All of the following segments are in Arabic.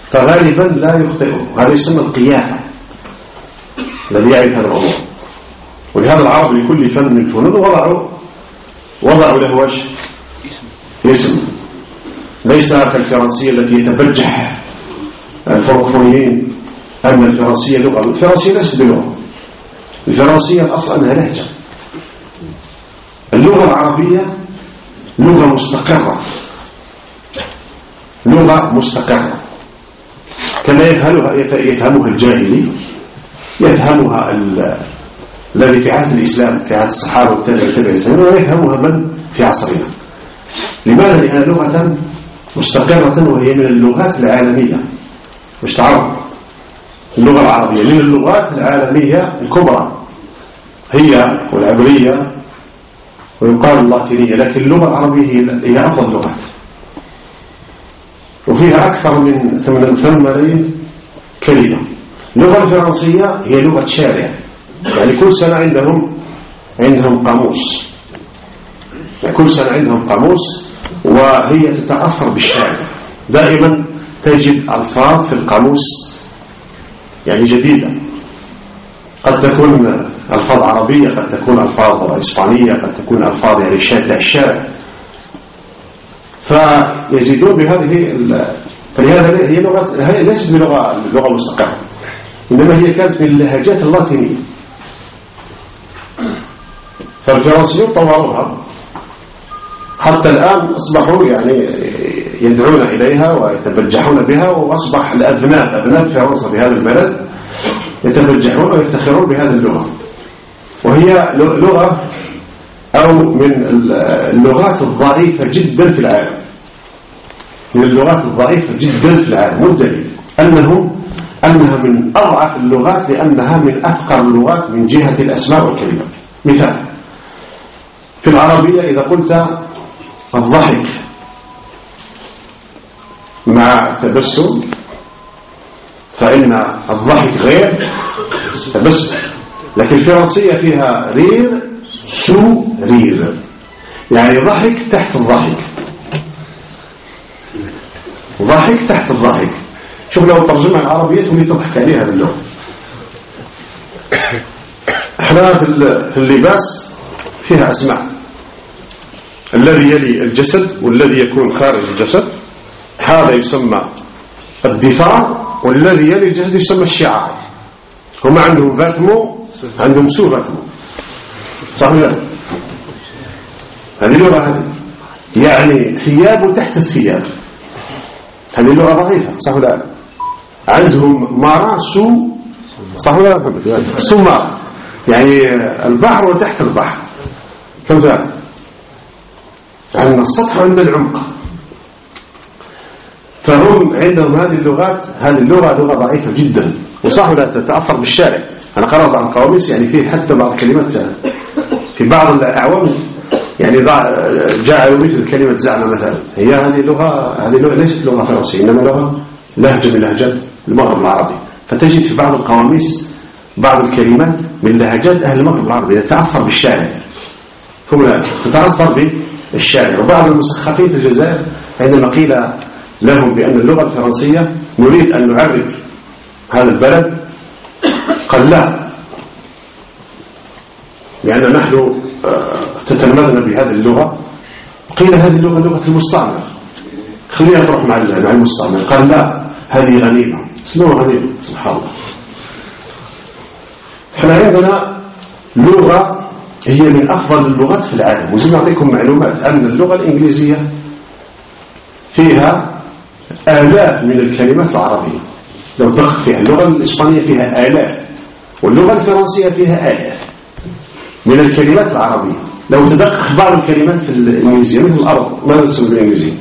فغالبا لا يخطئه. هذا يسمى القيافة الذي يعرف هذا الأمور. ولهذا العرب لكل فن من الفنون وضعوا له اسم، ليس كالفرنسية التي يتبجح الفرنسيين أن الفرنسية لغة. الفرنسية ليست بلغة، الفرنسية الأصل أنها لهجة. اللغة العربية لغة مستقرة، لغة مستقرة كما يفهمها الجاهلي، يفهمها الذي في عهد الإسلام في عهد الصحابة والتابعين، ويفهمها من في عصرنا. لماذا؟ لأنها لغة مستقرة وهي من اللغات العالمية. مش تعرف اللغة العربية من اللغات العالمية الكبرى، هي والعبرية ويقال اللاتينية، لكن اللغة العربية هي أفضل اللغات، وفيها أكثر من 8 كلمة. اللغة الفرنسية هي لغة شارع، يعني كل سنة عندهم قاموس، يعني كل سنة عندهم قاموس، وهي تتأثر بالشارع. دائما تجد ألفاظ في القاموس يعني جديدة، قد تكون ألفاظ عربية، قد تكون ألفاظ إسبانية، قد تكون ألفاظ يعني شادة الشارع، فيزيدون بهذه فلهذا هي ليست بلغة مستقرة، إنما هي كانت من اللهجات اللاتينية. فالفرنسيون طوروها حتى الآن أصبحوا يعني يدعون إليها ويتبجحون بها، وأصبح أبناء فرنسا في هذا البلد يتبجحون ويفتخرون بهذه اللغة، وهي لغة أو من اللغات الضعيفة جدا في العالم، من اللغات الضعيفة جدا في العالم، والدليل أنها من أضعف اللغات لأنها من أفقر اللغات من جهة الأسماء والكلمات. مثال في العربية إذا قلت الضحك مع تبسم فإن الضحك غير تبسم، لكن الفرنسية فيها رير سو رير، يعني ضحك تحت الضحك، ضحك تحت الضحك. شوف لو ترجمها العربية ثم تضحك عليها باللغة. احنا في اللباس فيها أسماء، الذي يلي الجسد والذي يكون خارج الجسد هذا يسمى الدفاع، والذي يلي الجسد يسمى الشعار. هم عندهم فاتمو، عندهم سو فاتمو، صح ولا لا؟ هذه اللغة هذه يعني ثياب تحت الثياب، هذه اللغة ضعيفة، صح ولا لا؟ عندهم مارا سو، صح ولا لا محمد؟ سو مارا يعني البحر وتحت البحر، كم ذلك؟ عندنا السطح وعندنا العمق. فهم عندهم هذه اللغات، هذه اللغة لغة ضعيفة جدا، وصح ولا تتأثر بالشارع. أنا قرأت عن قواميس يعني فيه حتى بعض كلمات في بعض الأعوام يعني جاء مثل كلمة زعمة مثلا، هي هذه اللغة ليست لغة فرنسية، إنما لهجة من لهجات المغرب العربي. فتجد في بعض القواميس بعض الكلمات من لهجات أهل المغرب العربي تتأثر بالشارع، تتأثر بالشارع. وبعض المثقفين في الجزائر عندما قيل لهم بأن اللغة الفرنسية نريد أن نعرف هذا البلد، قال لا، لأن نحن تتلمذنا بهذه اللغة. قيل هذه اللغة لغة المستعمر، خلينا نروح مع المستعمر. قال لا، هذه غنيمة، اسمها غنيمة، سبحان الله. احنا عندنا لغة هي من أفضل اللغات في العالم، وزي ما أعطيكم معلومات أن اللغة الإنجليزية فيها آلاف من الكلمات العربية، لو دقق فيها. اللغة الإسبانية فيها آلاف، واللغة الفرنسية فيها آلاف من الكلمات العربية. لو تدقق بعض الكلمات في الإنجليزية مثل الأرض، ماذا تسمى بالإنجليزية؟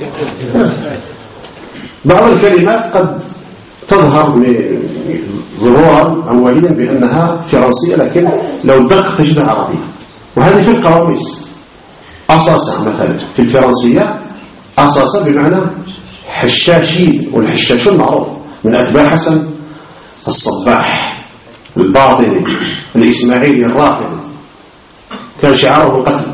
بعض الكلمات قد تظهر ظهورا أوليا بأنها فرنسية، لكن لو دقق تجدها عربية. وهذه في القواميس. أصاصة مثلا في الفرنسية أصاصة بمعنى حشاشين، والحشاشون معروف من أتباع حسن الصباح الباطني الإسماعيلي الرافضي، كان شعاره القتل.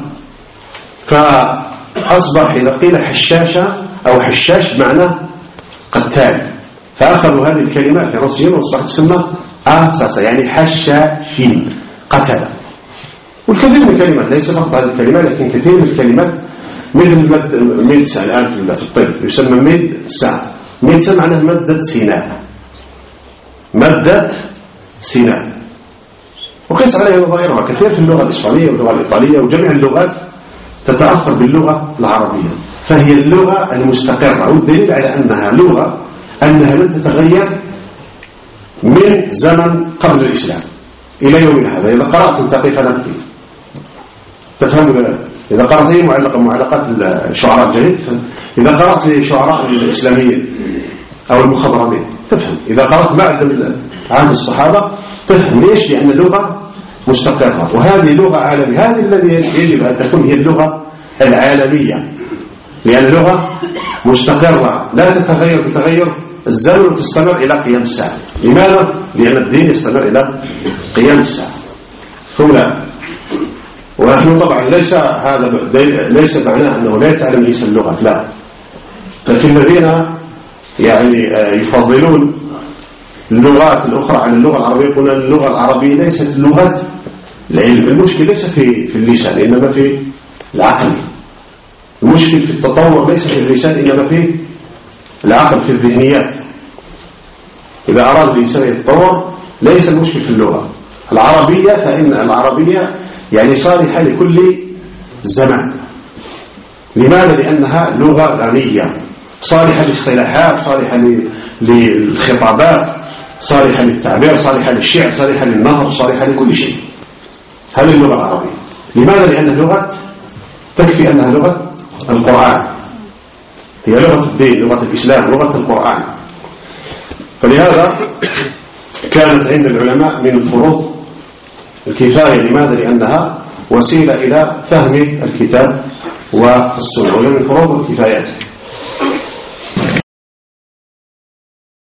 فأصبح إذا قيل حشاشة أو حشاش بمعنى قتال، فأخذوا هذه الكلمات في رأسهم والصحيح تسمى أساسا يعني حشاشين قتل. والكثير من الكلمات ليس فقط هذه الكلمة لكن كثير من الكلمات مثل ميدسا الآن في الطب يسمى ميدسا. ميدسا معناه مادة سيناء، مادة سيناء. وقيس عليها نظائرها كثير في اللغة الإسبانية واللغة الإيطالية وجميع اللغات تتأثر باللغة العربية، فهي اللغة المستقرة، والدليل على أنها لغة أنها لن تتغير من زمن قبل الإسلام إلى يومنا هذا. إذا قرأت التقيف نبكي تفهم. إذا قرأت أي معلقات الشعراء الجديد، إذا قرأت لشعراء الإسلاميين أو المخضرمين تفهم. إذا قرأت بعد عهد الصحابة تفهم. ليش؟ لأن اللغة مستقرة، وهذه لغة عالمية. هذه الذي يجب أن تكون هي اللغة العالمية، لأن اللغة مستقرة لا تتغير بتغير الزمن وتستمر إلى قيام الساعة. لماذا؟ لأن الدين يستمر إلى قيام الساعة. فلا ونحن طبعا ليس معناه أنه لا يتعلم الإنسان اللغة، لا، لكن الذين يعني يفضلون اللغات الأخرى عن اللغة العربية يقولون اللغة العربية ليست لغة العلم. المشكلة ليس في اللسان إنما في العقل. المشكلة في التطور ليس في اللسان إنما في العقل، في الذهنيات. إذا أراد الإنسان يتطور ليس المشكلة في اللغة العربية، فإن العربية يعني صالحة لكل زمان. لماذا؟ لأنها لغة غنية، صالحة للاصطلاحات، صالحة للخطابات، صالحة للتعبير، صالحة للشعر، صالحة للنظر، صالحة لكل شيء. هذه اللغة العربية. لماذا؟ لأنها لغة تكفي أنها لغة القرآن، هي لغة الدين، لغة الإسلام، لغة القرآن. فلهذا كانت عند العلماء من الفروض الكفاية. لماذا؟ لأنها وسيلة إلى فهم الكتاب والسنة، وهي من فروض الكفايات.